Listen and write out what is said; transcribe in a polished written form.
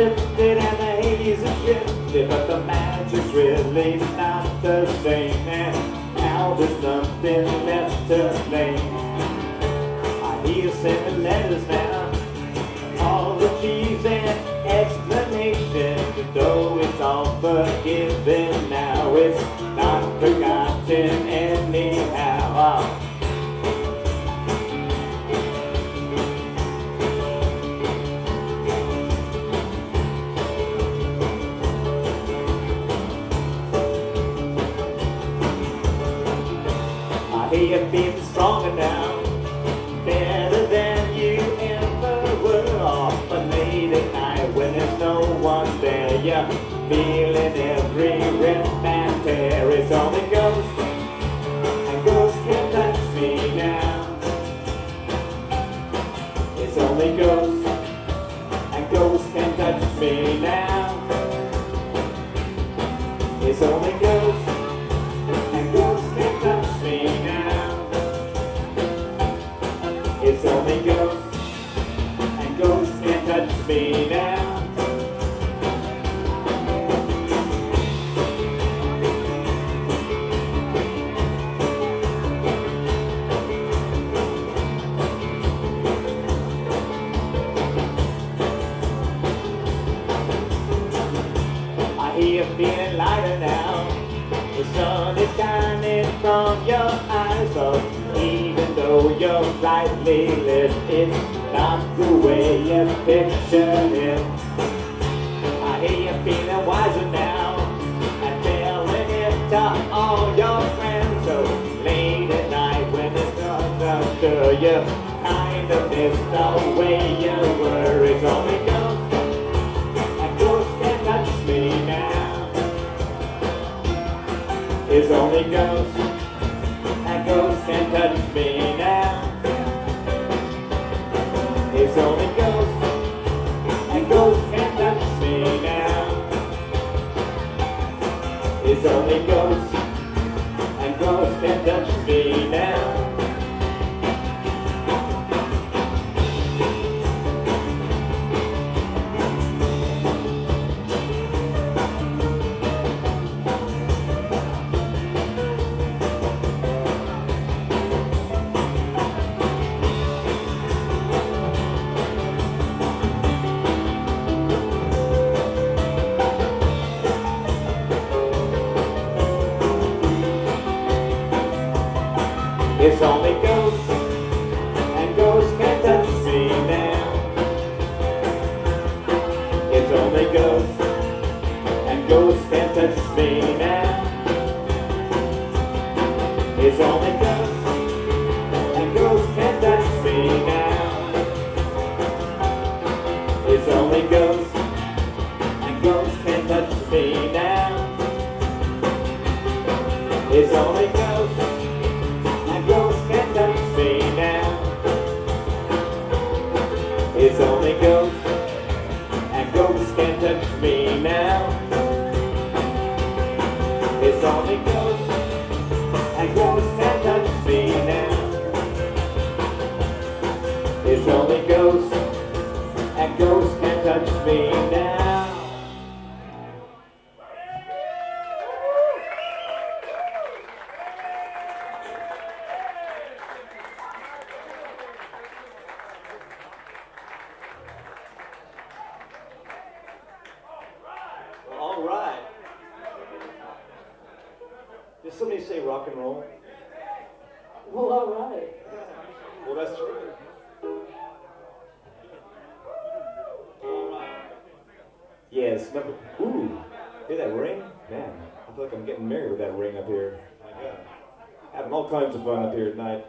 lifted and the haze is shifted, but the magic's really not the same. And now there's nothing left to blame. I hear you sending letters now, apologies and explanations. Though it's all forgiven now, it's not forgotten anyhow. I hear you feeling stronger now, better than you ever were. But late at night when there's no one there, you're feeling every rip and tear. It's only ghosts, and ghosts can touch me now. It's only ghosts, and ghosts can touch me now. It's only ghosts, and ghosts can touch me now. It's only ghosts, and ghosts can touch me now. I hear you feeling lighter now. The sun is shining from your eyes, but even though you're brightly lit, it's not the way you pictured it. I hear you feeling wiser now, and telling it to all your friends. So late at night when it's not sure, you kind of miss the way you were. It's only ghosts, and ghosts can touch me now. It's only ghosts, and ghosts can touch me now. It's only ghosts, and ghosts can touch me now. It's only ghosts, and ghosts can touch me now. It's only ghosts, and ghosts can touch me now. It's only ghosts, and ghosts can touch me now. It's only ghosts, and ghosts can touch me now. It's only ghosts, and ghosts can touch me now. It's only ghosts, and ghosts can touch me now. It's only ghosts, and ghosts can touch me now. It's only ghosts, and ghosts can touch me now. It's only ghosts, and ghosts can touch me now. All right. Did somebody say rock and roll? Well, all right. Well, that's true. All right. Yes. Ooh, hear that ring? Man, I feel like I'm getting married with that ring up here. My God. Having all kinds of fun up here tonight.